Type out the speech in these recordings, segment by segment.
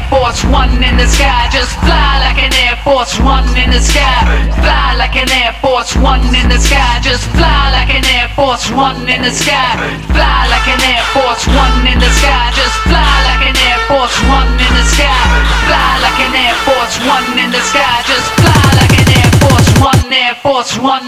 Force One in the sky. Just fly like an Air Force One in the sky. Fly like an Air Force One in the sky. Just fly like an Air Force One in the sky. Fly like an Air Force One in the sky. Just fly like an Air Force One in the sky. Fly like an Air Force One in the sky. Just fly like an Air Force One, Air Force One.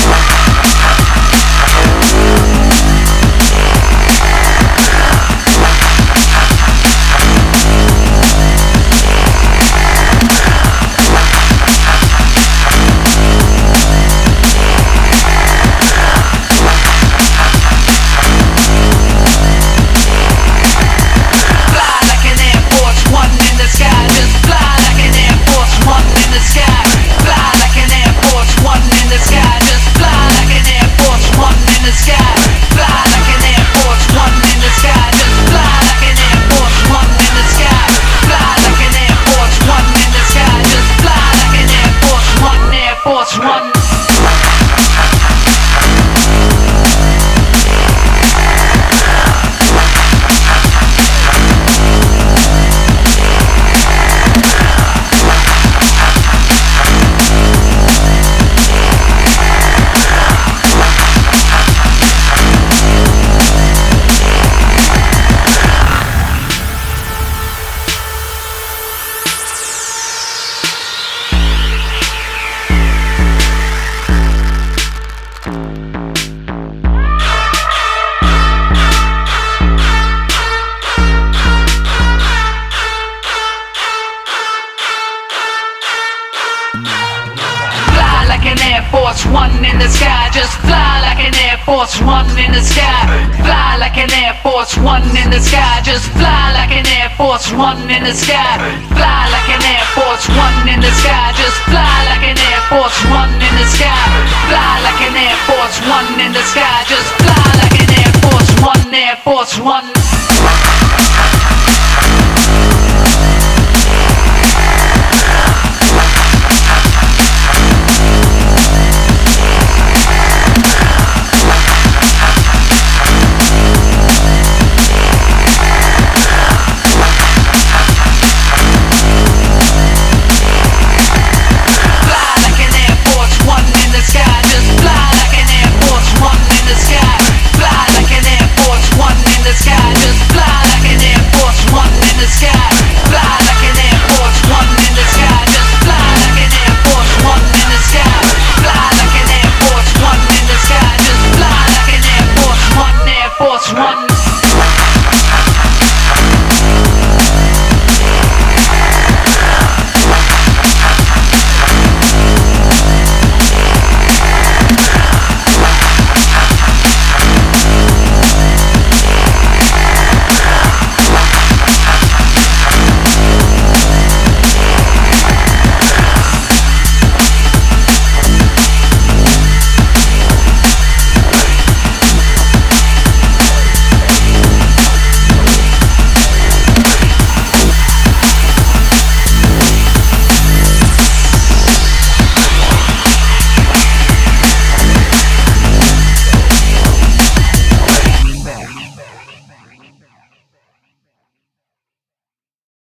Force One. Force One in the sky, just fly like an Air Force One in the sky. Fly like an Air Force One in the sky, just fly like an Air Force One in the sky. Fly like an Air Force One in the sky, just fly like an Air Force One in the sky. Fly like an Air Force One in the sky, just fly like an Air Force One, Air Force One.